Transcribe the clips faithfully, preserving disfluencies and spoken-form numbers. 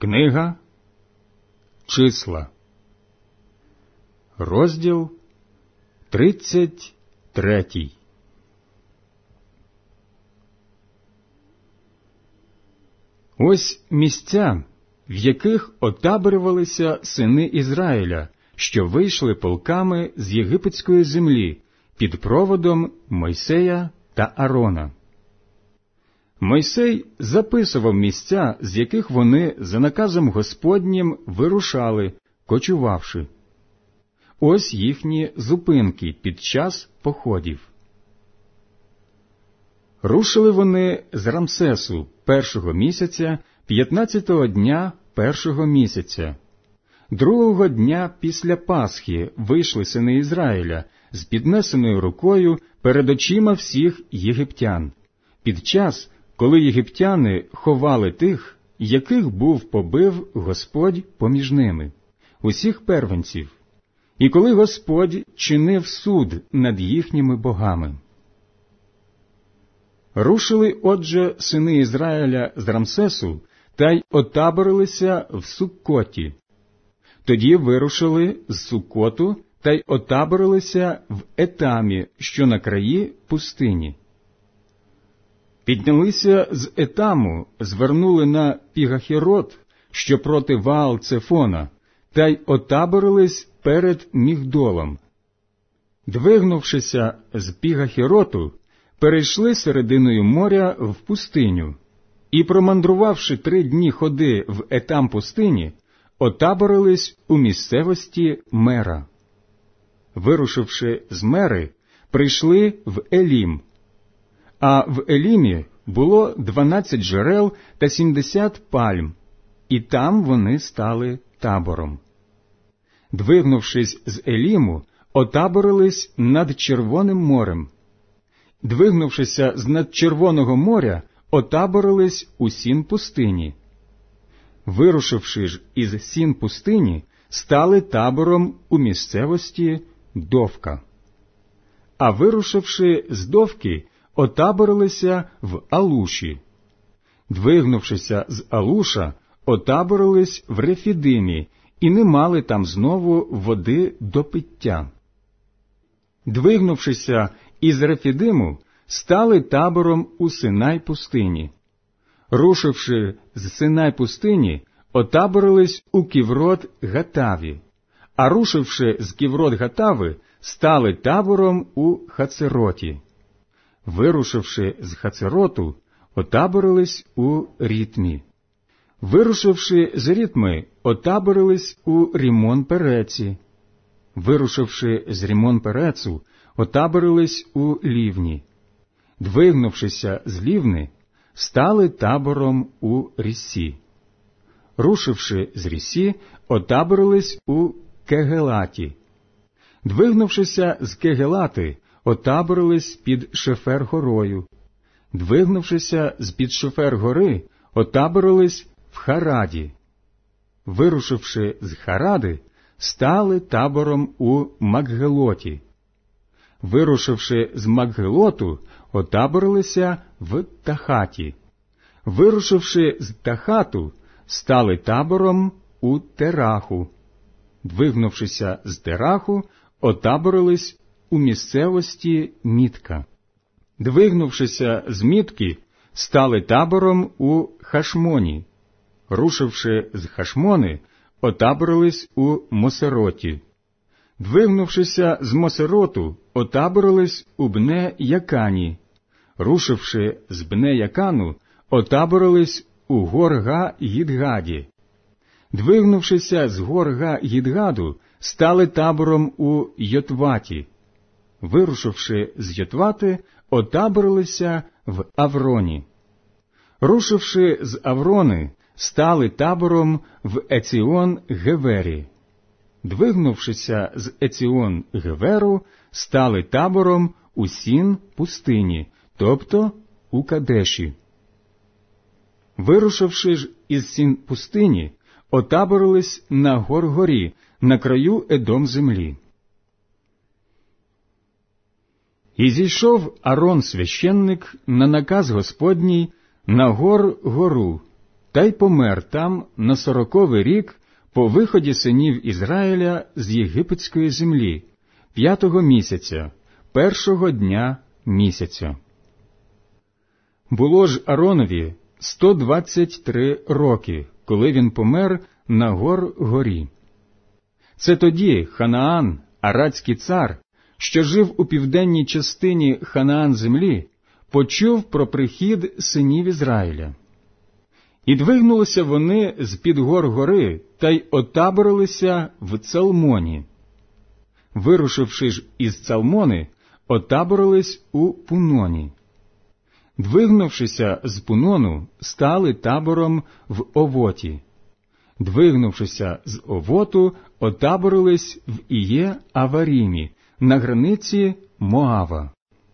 Книга Числа, розділ тридцять третій. Ось місця, в яких отаборювалися сини Ізраїля, що вийшли полками з єгипетської землі під проводом Мойсея та Арона. Мойсей записував місця, з яких вони за наказом Господнім вирушали, кочувавши. Ось їхні зупинки під час походів. Рушили вони з Рамсесу першого місяця, п'ятнадцятого дня першого місяця. Другого дня після Пасхи вийшли сини Ізраїля з піднесеною рукою перед очима всіх єгиптян, під час, коли єгиптяни ховали тих, яких був побив Господь поміж ними, усіх первенців, і коли Господь чинив суд над їхніми богами. Рушили, отже, сини Ізраїля з Рамсесу та й отаборилися в Суккоті. Тоді вирушили з Суккоту та й отаборилися в Етамі, що на краї пустині. Піднялися з Етаму, звернули на Пігахерот, що проти Ваал-Цефона, та й отаборились перед Мігдолом. Двигнувшися з Пігахероту, перейшли серединою моря в пустиню, і, промандрувавши три дні ходи в Етам пустині, отаборились у місцевості Мера. Вирушивши з Мери, прийшли в Елім. А в Елімі було дванадцять джерел та сімдесят пальм, і там вони стали табором. Двигнувшись з Еліму, отаборились над Червоним морем. Двигнувшися з над Червоного моря, отаборились у Сін пустині. Вирушивши ж із Сін пустині, стали табором у місцевості Довка. А вирушивши з Довки, отаборилися в Алуші. Двигнувшися з Алуша, отаборились в Рефідимі і не мали там знову води до пиття. Двигнувшися із Рефідиму, стали табором у Синай пустині. Рушивши з Синай пустині, отаборились у Ківрот-Гатаві, а рушивши з Ківрот-Гатави, стали табором у Хацероті. Вирушивши з Хацероту, отаборились у Рітмі. Вирушивши з Рітми, отаборились у Рімон-Переці. Вирушивши з Рімон-Перецу, отаборились у Лівні. Двигнувшися з Лівни, стали табором у Ріссі. Рушивши з Ріссі, отаборились у Кегелаті. Двигнувшися з Кегелати, отаборились під Шефер-горою. Двигнувшися з-під Шефер-гори, отаборились в Хараді. Вирушивши з Харади, стали табором у Макгелоті. Вирушивши з Макгелоту, отаборилися в Тахаті. Вирушивши з Тахату, стали табором у Тераху. Двигнувшися з Тераху, отаборились у місцевості Мітка. Двигнувшися з Мітки, стали табором у Хашмоні. Рушивши з Хашмони, отаборились у Мосероті. Двигнувшися з Мосероту, отаборились у Бне-Якані. Рушивши з Бне-Якану, отаборились у Гор-Га-Гідгаді. Двигнувшися з Гор-Га-Гідгаду, стали табором у Йотваті. Вирушивши з Йотвати, отаборилися в Авроні. Рушивши з Аврони, стали табором в Еціон-Гевері. Двигнувшися з Еціон-Геверу, стали табором у Сін пустині, тобто у Кадеші. Вирушивши ж із Сін пустині, отаборились на Гор-горі, на краю Едом землі. І зійшов Арон священник на наказ Господній на Гор-гору, та й помер там на сороковий рік по виході синів Ізраїля з єгипетської землі, п'ятого місяця, першого дня місяця. Було ж Ааронові сто двадцять три роки, коли він помер на Гор-горі. Це тоді Ханаан, арадський цар, що жив у південній частині Ханаан землі, почув про прихід синів Ізраїля. І двигнулися вони з-під гор гори та й отаборилися в Цалмоні. Вирушивши ж із Цалмони, отаборились у Пуноні. Двигнувшися з Пунону, стали табором в Овоті. Двигнувшися з Овоту, отаборились в Іє-Аварімі, на границі Моава.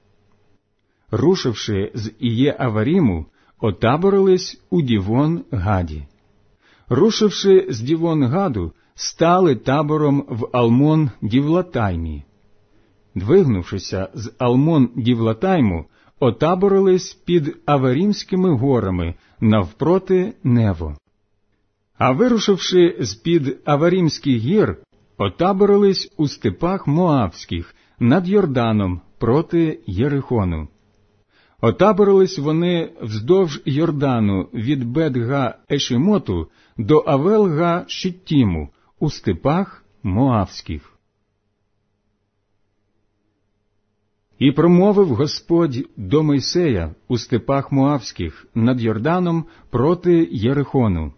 Рушивши з Іє-Аваріму, отаборились у Дівон-Гаді. Рушивши з Дівон-Гаду, стали табором в Алмон-Дівлатаймі. Двигнувшися з Алмон-Дівлатайму, отаборились під Аварімськими горами навпроти Нево. А вирушивши з-під Аварімських гір, отаборились у степах Моавських над Йорданом проти Єрихону. Отаборились вони вздовж Йордану від Бет-га-Ешемоту до Авел-га-Шиттіму у степах Моавських. І промовив Господь до Мойсея у степах Моавських над Йорданом проти Єрихону: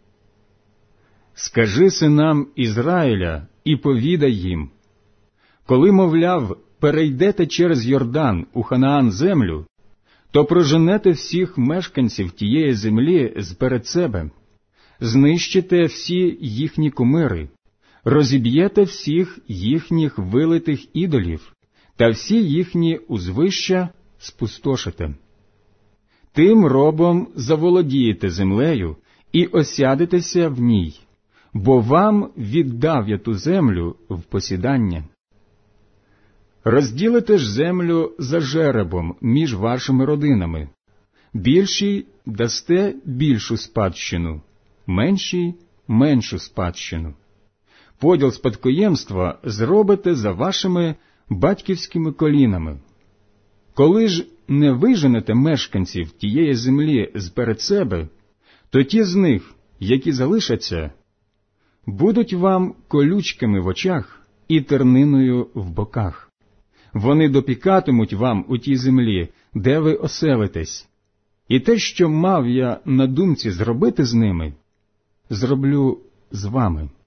«Скажи синам Ізраїля і повідай їм, коли, мовляв, перейдете через Йордан у Ханаан землю, то проженете всіх мешканців тієї землі зперед себе, знищите всі їхні кумири, розіб'єте всіх їхніх вилитих ідолів та всі їхні узвища спустошите. Тим робом заволодієте землею і осядетеся в ній, бо вам віддав я ту землю в посідання. Розділите ж землю за жеребом між вашими родинами. Більшій дасте більшу спадщину, меншій – меншу спадщину. Поділ спадкоємства зробите за вашими батьківськими колінами. Коли ж не виженете мешканців тієї землі зперед себе, то ті з них, які залишаться, будуть вам колючками в очах і терниною в боках. Вони допікатимуть вам у тій землі, де ви оселитесь. І те, що мав я на думці зробити з ними, зроблю з вами.